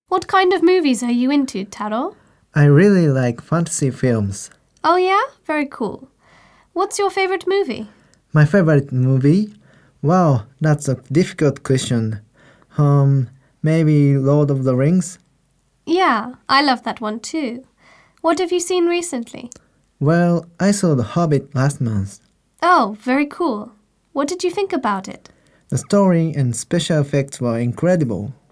What kind of movies are you into, Taro? I really like fantasy films. Oh yeah? Very cool. What's your favorite movie? My favorite movie? Wow, that's a difficult question. Maybe Lord of the Rings? Yeah, I love that one too. What have you seen recently? Well, I saw The Hobbit last month. Oh, very cool. What did you think about it? The story and special effects were incredible.